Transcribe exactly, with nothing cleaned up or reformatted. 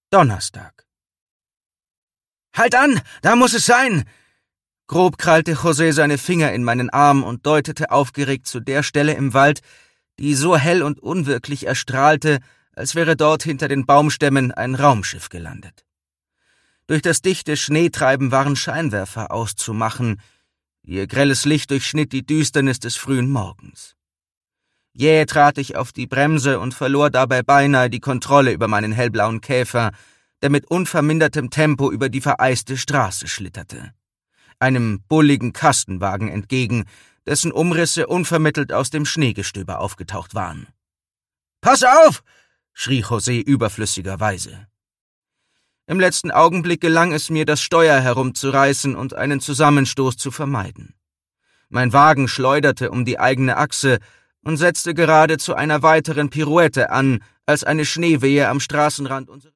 Donnerstag. »Halt an! Da muss es sein!« Grob krallte José seine Finger in meinen Arm und deutete aufgeregt zu der Stelle im Wald, die so hell und unwirklich erstrahlte, als wäre dort hinter den Baumstämmen ein Raumschiff gelandet. Durch das dichte Schneetreiben waren Scheinwerfer auszumachen, ihr grelles Licht durchschnitt die Düsternis des frühen Morgens. Jäh trat ich auf die Bremse und verlor dabei beinahe die Kontrolle über meinen hellblauen Käfer, der mit unvermindertem Tempo über die vereiste Straße schlitterte, einem bulligen Kastenwagen entgegen, dessen Umrisse unvermittelt aus dem Schneegestöber aufgetaucht waren. »Pass auf!« schrie José überflüssigerweise. Im letzten Augenblick gelang es mir, das Steuer herumzureißen und einen Zusammenstoß zu vermeiden. Mein Wagen schleuderte um die eigene Achse und setzte gerade zu einer weiteren Pirouette an, als eine Schneewehe am Straßenrand unserer